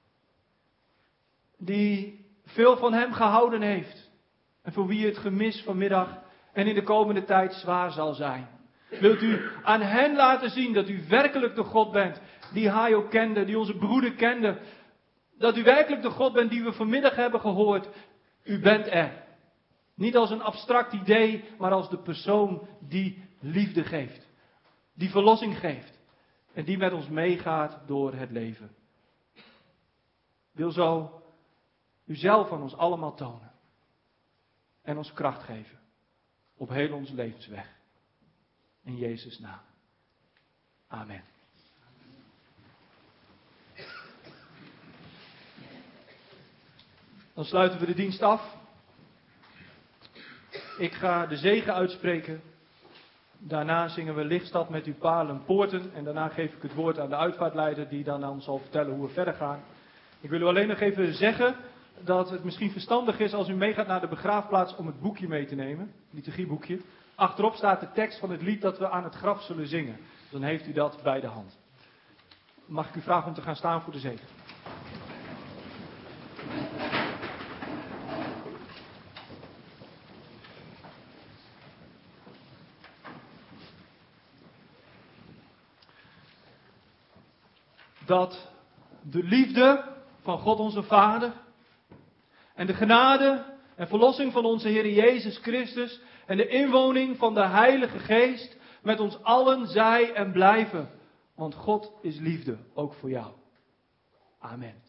S2: Die veel van hem gehouden heeft. En voor wie het gemis vanmiddag en in de komende tijd zwaar zal zijn. Wilt u aan hen laten zien dat u werkelijk de God bent die Hajo kende, die onze broeder kende. Dat u werkelijk de God bent die we vanmiddag hebben gehoord. U bent er. Niet als een abstract idee, maar als de persoon die liefde geeft. Die verlossing geeft. En die met ons meegaat door het leven. Wil zo uzelf aan ons allemaal tonen. En ons kracht geven. Op heel ons levensweg. In Jezus' naam. Amen. Dan sluiten we de dienst af. Ik ga de zegen uitspreken. Daarna zingen we Lichtstad met uw palen poorten. En daarna geef ik het woord aan de uitvaartleider die dan aan ons zal vertellen hoe we verder gaan. Ik wil u alleen nog even zeggen dat het misschien verstandig is als u meegaat naar de begraafplaats om het boekje mee te nemen. Het liturgieboekje. Achterop staat de tekst van het lied dat we aan het graf zullen zingen. Dan heeft u dat bij de hand. Mag ik u vragen om te gaan staan voor de zegen. Dat de liefde van God onze Vader en de genade en verlossing van onze Heer Jezus Christus en de inwoning van de Heilige Geest met ons allen zij en blijven. Want God is liefde, ook voor jou. Amen.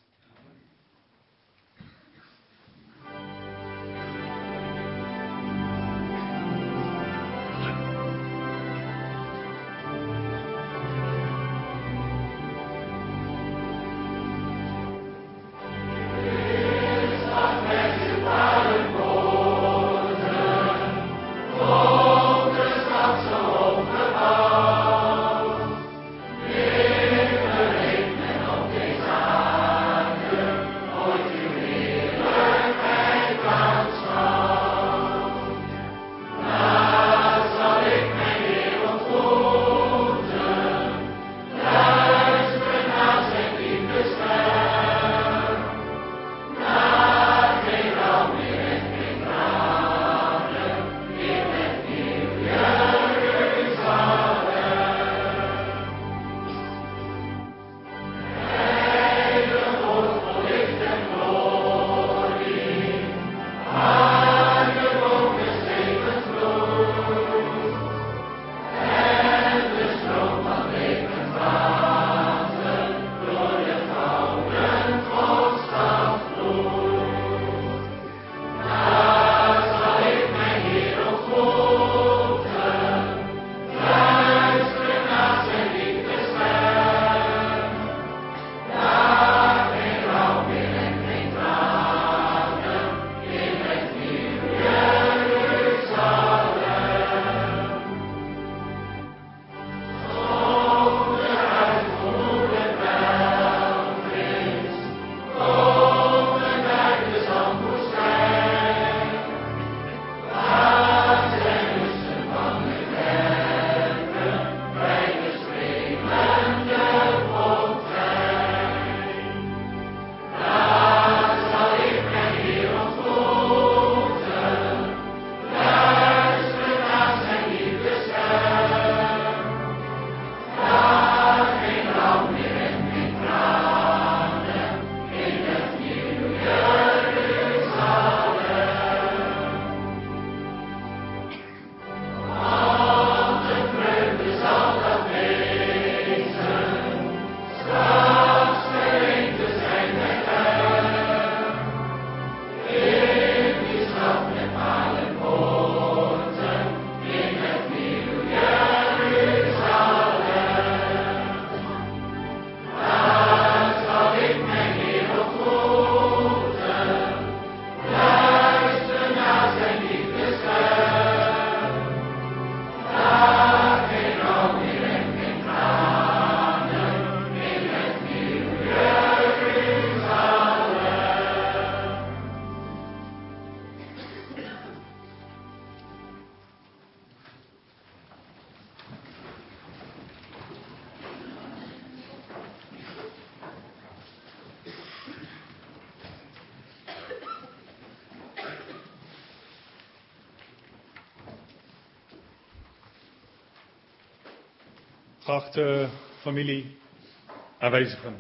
S1: Geachte familie, aanwezigen.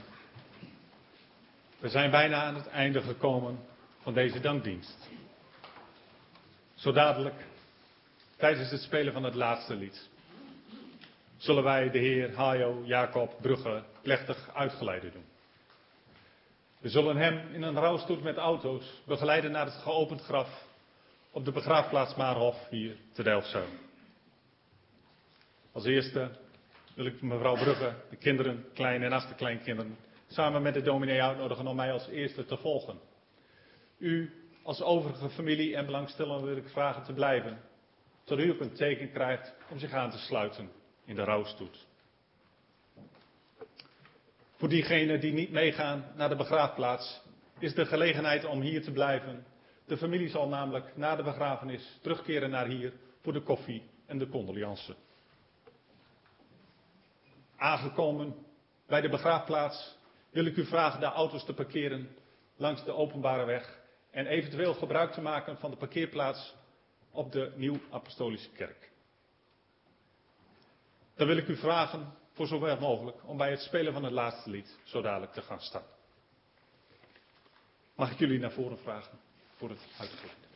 S1: We zijn bijna aan het einde gekomen van deze dankdienst. Zo dadelijk, tijdens het spelen van het laatste lied, zullen wij de heer Hajo Jacob Brugge plechtig uitgeleide doen. We zullen hem in een rouwstoet met auto's begeleiden naar het geopend graf op de begraafplaats Maarhof hier te Delfzijl. Als eerste wil ik mevrouw Brugge, de kinderen, klein- en achterkleinkinderen, samen met de dominee uitnodigen om mij als eerste te volgen. U als overige familie en belangstellenden wil ik vragen te blijven, zodat u ook een teken krijgt om zich aan te sluiten in de rouwstoet. Voor diegenen die niet meegaan naar de begraafplaats is de gelegenheid om hier te blijven. De familie zal namelijk na de begrafenis terugkeren naar hier voor de koffie en de condoleance. Aangekomen bij de begraafplaats wil ik u vragen de auto's te parkeren langs de openbare weg en eventueel gebruik te maken van de parkeerplaats op de Nieuw-Apostolische Kerk. Dan wil ik u vragen, voor zover mogelijk, om bij het spelen van het laatste lied zo dadelijk te gaan staan. Mag ik jullie naar voren vragen voor het uitvoeren?